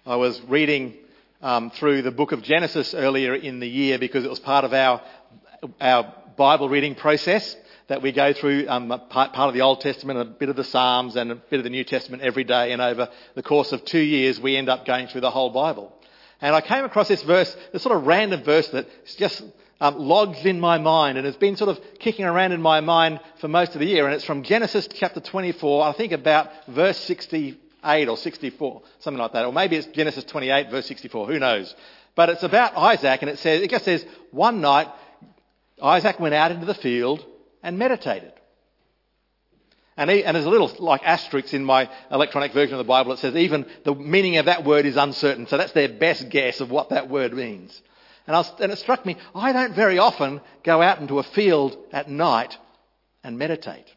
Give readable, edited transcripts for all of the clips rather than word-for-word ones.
I was reading through the book of Genesis earlier in the year because it was part of our Bible reading process that we go through, part of the Old Testament, a bit of the Psalms and a bit of the New Testament every day. And over the course of 2 years, we end up going through the whole Bible. And I came across this verse, this sort of random verse that's just lodged in my mind and has been sort of kicking around in my mind for most of the year. And it's from Genesis chapter 24, I think about verse 68 or 64, something like that. Or maybe it's Genesis 28, verse 64, who knows. But it's about Isaac, and it just says, one night Isaac went out into the field and meditated. And there's a little like asterisk in my electronic version of the Bible. It says even the meaning of that word is uncertain. So that's their best guess of what that word means. And it struck me, I don't very often go out into a field at night and meditate.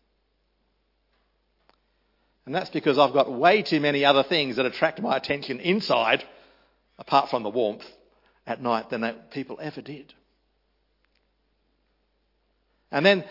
And that's because I've got way too many other things that attract my attention inside, apart from the warmth, at night than that people ever did. And then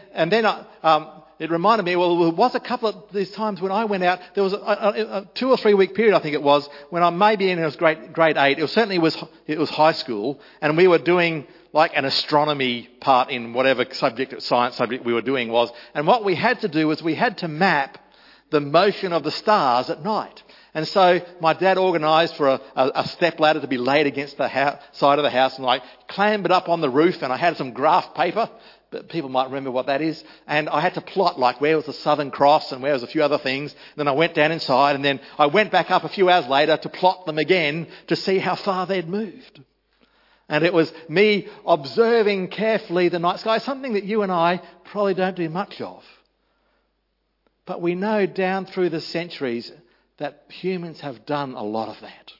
it reminded me, well, there was a couple of these times when I went out. There was a 2 or 3 week period, I think it was, when I maybe in it was grade 8. It was high school, and we were doing like an astronomy part in whatever science subject we were doing was. And what we had to do was we had to map the motion of the stars at night. And so my dad organised for a step ladder to be laid against the side of the house, and I clambered up on the roof, and I had some graph paper. But people might remember what that is. And I had to plot like where was the Southern Cross and where was a few other things. Then I went down inside, and then I went back up a few hours later to plot them again to see how far they'd moved. And it was me observing carefully the night sky, something that you and I probably don't do much of. But we know down through the centuries that humans have done a lot of that.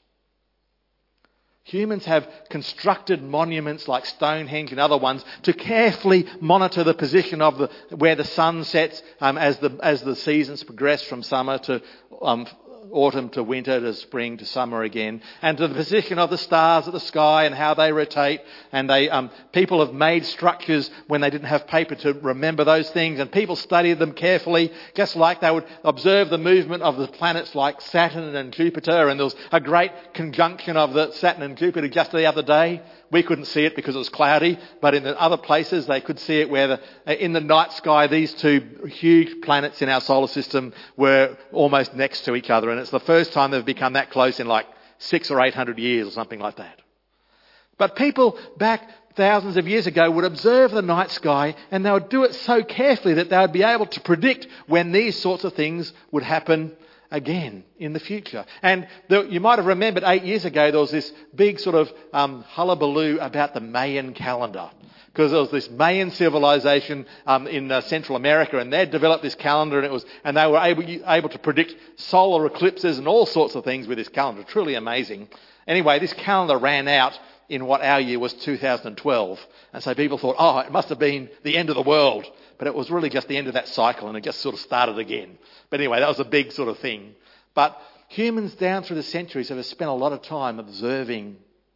Humans have constructed monuments like Stonehenge and other ones to carefully monitor the position of where the sun sets as the seasons progress from summer to autumn to winter to spring to summer again, and to the position of the stars at the sky and how they rotate. And people have made structures when they didn't have paper to remember those things, and people studied them carefully, just like they would observe the movement of the planets like Saturn and Jupiter. And there was a great conjunction of the Saturn and Jupiter just the other day. We couldn't see it because it was cloudy, but in the other places they could see it where in the night sky these two huge planets in our solar system were almost next to each other. And it's the first time they've become that close in like 600 or 800 years or something like that. But people back thousands of years ago would observe the night sky, and they would do it so carefully that they would be able to predict when these sorts of things would happen again in the future. And you might have remembered 8 years ago there was this big sort of hullabaloo about the Mayan calendar, because there was this Mayan civilization in Central America, and they'd developed this calendar, and they were able to predict solar eclipses and all sorts of things with this calendar. Truly amazing. Anyway, this calendar ran out in what our year was 2012, and so people thought, it must have been the end of the world. But it was really just the end of that cycle, and it just sort of started again. But anyway, that was a big sort of thing. But humans down through the centuries have spent a lot of time observing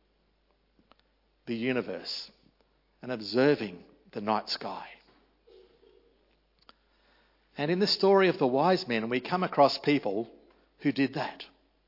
the universe and observing the night sky. And in the story of the wise men, we come across people who did that.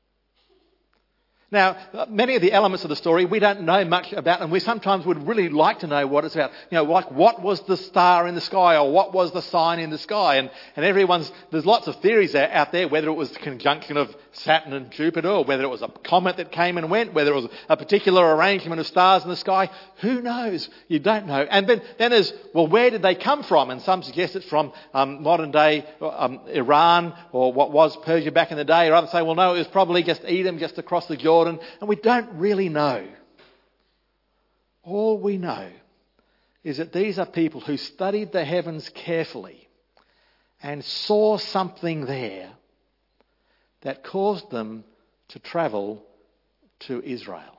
Now, many of the elements of the story we don't know much about, and we sometimes would really like to know what it's about. Like what was the star in the sky, or what was the sign in the sky? And there's lots of theories out there, whether it was the conjunction of Saturn and Jupiter, or whether it was a comet that came and went, whether it was a particular arrangement of stars in the sky. Who knows? You don't know. And then there's, where did they come from? And some suggest it's from modern day Iran, or what was Persia back in the day, or others say, no, it was probably just Edom, just across the Jordan. And we don't really know. All we know is that these are people who studied the heavens carefully and saw something there that caused them to travel to Israel.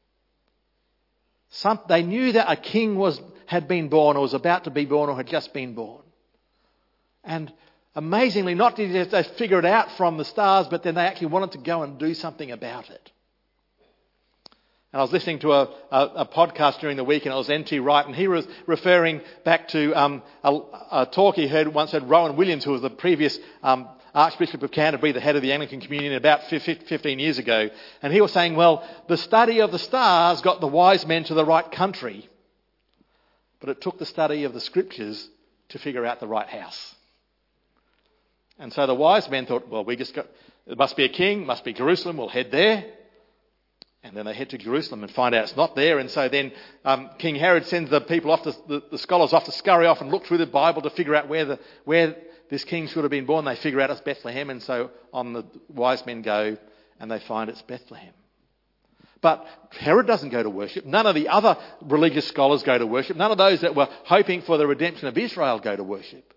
They knew that a king had been born, or was about to be born, or had just been born. And amazingly, not did they figure it out from the stars, but then they actually wanted to go and do something about it. And I was listening to a podcast during the week, and it was N.T. Wright, and he was referring back to a talk he once heard Rowan Williams, who was the previous Archbishop of Canterbury, the head of the Anglican Communion, about 15 years ago. And he was saying, well, the study of the stars got the wise men to the right country, but it took the study of the scriptures to figure out the right house. And so the wise men thought, well, it must be a king, must be Jerusalem, we'll head there. And then they head to Jerusalem and find out it's not there. And so then King Herod sends the people off, the scholars off to scurry off and look through the Bible to figure out where this king should have been born. They figure out it's Bethlehem. And so on the wise men go and they find it's Bethlehem. But Herod doesn't go to worship. None of the other religious scholars go to worship. None of those that were hoping for the redemption of Israel go to worship.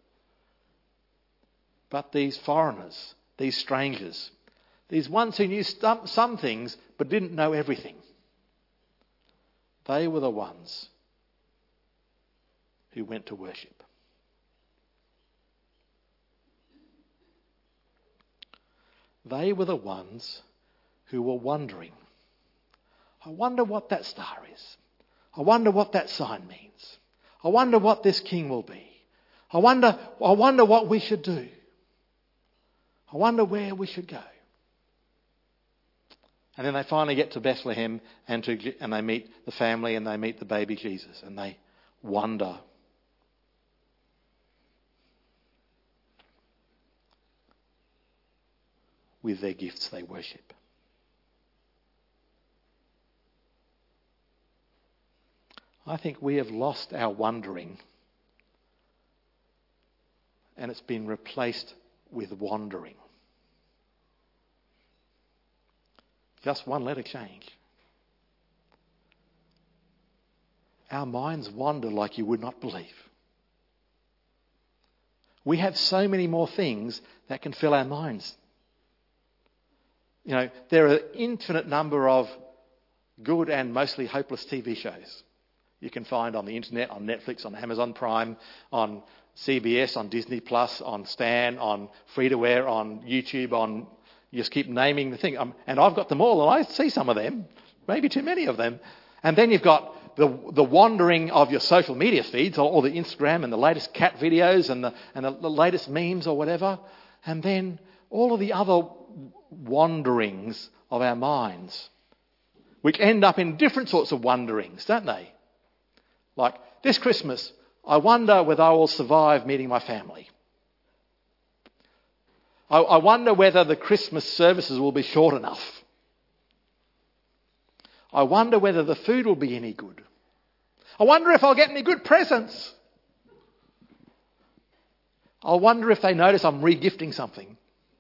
But these foreigners, these strangers, these ones who knew some things but didn't know everything, they were the ones who went to worship. They were the ones who were wondering, I wonder what that star is. I wonder what that sign means. I wonder what this king will be. I wonder what we should do. I wonder where we should go. And then they finally get to Bethlehem and they meet the family and they meet the baby Jesus and they wonder. With their gifts they worship. I think we have lost our wondering and it's been replaced with wandering. Just one letter change. Our minds wander like you would not believe. We have so many more things that can fill our minds. You know, there are an infinite number of good and mostly hopeless TV shows you can find on the internet, on Netflix, on Amazon Prime, on CBS, on Disney Plus, on Stan, on free-to-air, on YouTube, on... You just keep naming the thing. And I've got them all, and I see some of them, maybe too many of them. And then you've got the wandering of your social media feeds, or the Instagram and the latest cat videos and the latest memes or whatever. And then all of the other wanderings of our minds, which end up in different sorts of wanderings, don't they? Like this Christmas, I wonder whether I will survive meeting my family. I wonder whether the Christmas services will be short enough. I wonder whether the food will be any good. I wonder if I'll get any good presents. I wonder if they notice I'm re-gifting something.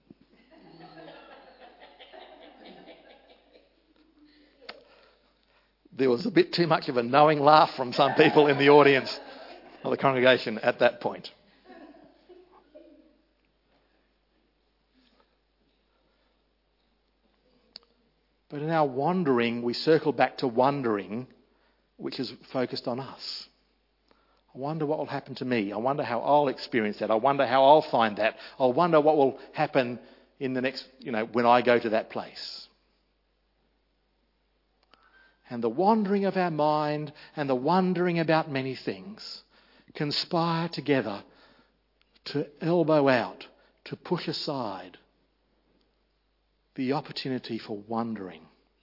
There was a bit too much of a knowing laugh from some people in the audience of the congregation at that point. But in our wandering, we circle back to wondering, which is focused on us. I wonder what will happen to me. I wonder how I'll experience that. I wonder how I'll find that. I wonder what will happen in the next, when I go to that place. And the wandering of our mind and the wondering about many things conspire together to elbow out, to push aside the opportunity for wondering.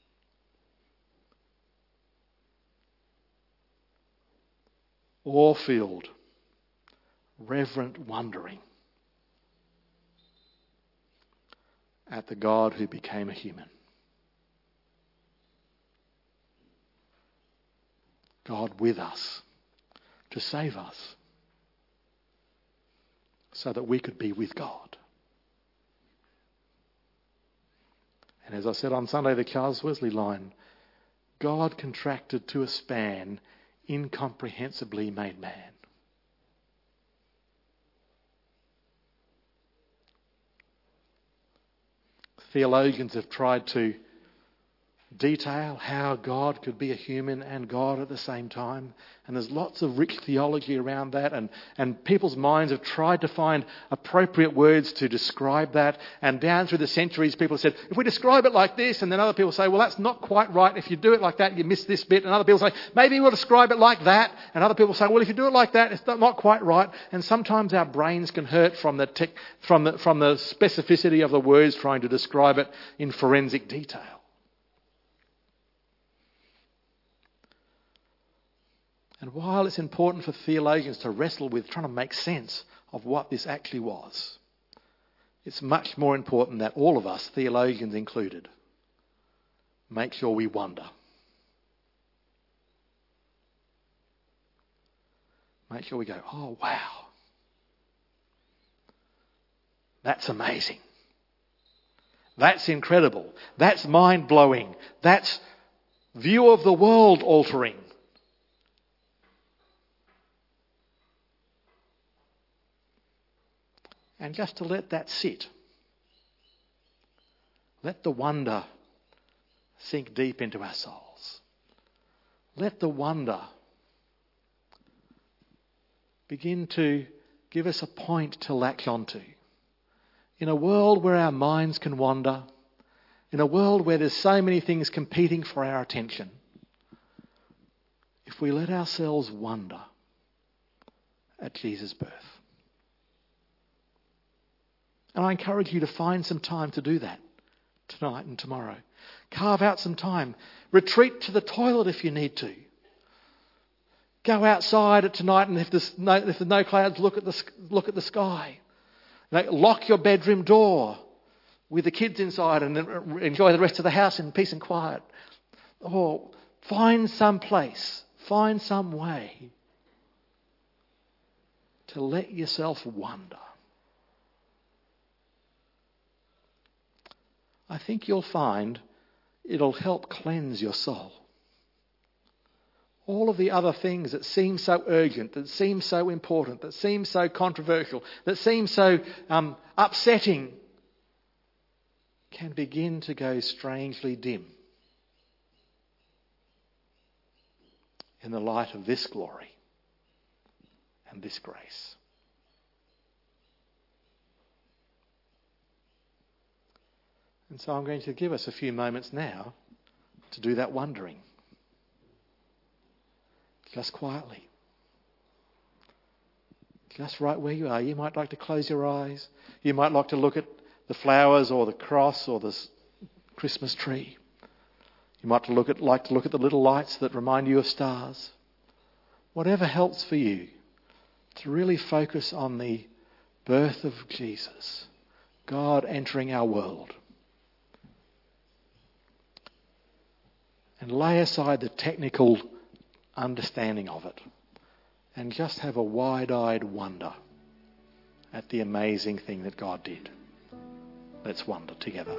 Awe-filled, reverent wondering at the God who became a human. God with us to save us so that we could be with God. And as I said on Sunday, the Charles Wesley line, God contracted to a span, incomprehensibly made man. Theologians have tried to detail how God could be a human and God at the same time. And there's lots of rich theology around that, and people's minds have tried to find appropriate words to describe that. And down through the centuries, people have said, if we describe it like this, and then other people say, well, that's not quite right. If you do it like that, you miss this bit. And other people say, maybe we'll describe it like that. And other people say, well, if you do it like that, it's not quite right. And sometimes our brains can hurt from the specificity of the words trying to describe it in forensic detail. And while it's important for theologians to wrestle with trying to make sense of what this actually was, it's much more important that all of us, theologians included, make sure we wonder. Make sure we go, oh wow, that's amazing. That's incredible. That's mind-blowing. That's view of the world altering. And just to let that sit. Let the wonder sink deep into our souls. Let the wonder begin to give us a point to latch onto. In a world where our minds can wander, in a world where there's so many things competing for our attention, if we let ourselves wonder at Jesus' birth. And I encourage you to find some time to do that tonight and tomorrow. Carve out some time. Retreat to the toilet if you need to. Go outside at tonight, and if there's no clouds, look at the sky. Lock your bedroom door with the kids inside and enjoy the rest of the house in peace and quiet. Or find some place, find some way to let yourself wonder. I think you'll find it'll help cleanse your soul. All of the other things that seem so urgent, that seem so important, that seem so controversial, that seem so upsetting, can begin to go strangely dim in the light of this glory and this grace. And so I'm going to give us a few moments now to do that wondering. Just quietly. Just right where you are. You might like to close your eyes. You might like to look at the flowers or the cross or the Christmas tree. You might like to look at the little lights that remind you of stars. Whatever helps for you to really focus on the birth of Jesus, God entering our world. And lay aside the technical understanding of it and just have a wide-eyed wonder at the amazing thing that God did. Let's wonder together.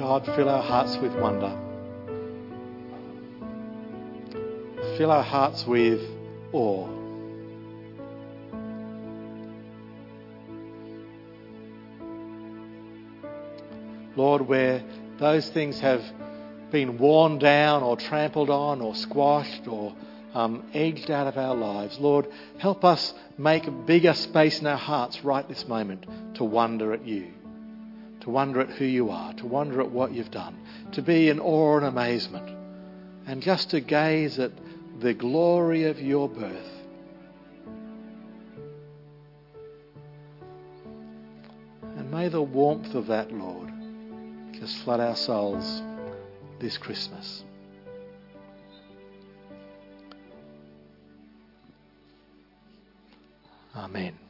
God, fill our hearts with wonder. Fill our hearts with awe. Lord, where those things have been worn down or trampled on or squashed or edged out of our lives, Lord, help us make a bigger space in our hearts right this moment to wonder at you, to wonder at who you are, to wonder at what you've done, to be in awe and amazement, and just to gaze at the glory of your birth. And may the warmth of that, Lord, just flood our souls this Christmas. Amen.